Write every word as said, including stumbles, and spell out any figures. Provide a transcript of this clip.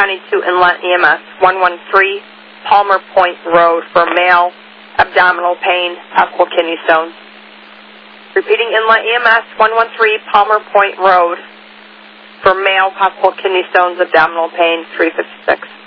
responding to Inlet E M S one one three Palmer Point Road for male abdominal pain, possible kidney stones. Repeating Inlet E M S one one three Palmer Point Road for male, possible kidney stones, abdominal pain, three fifty-six.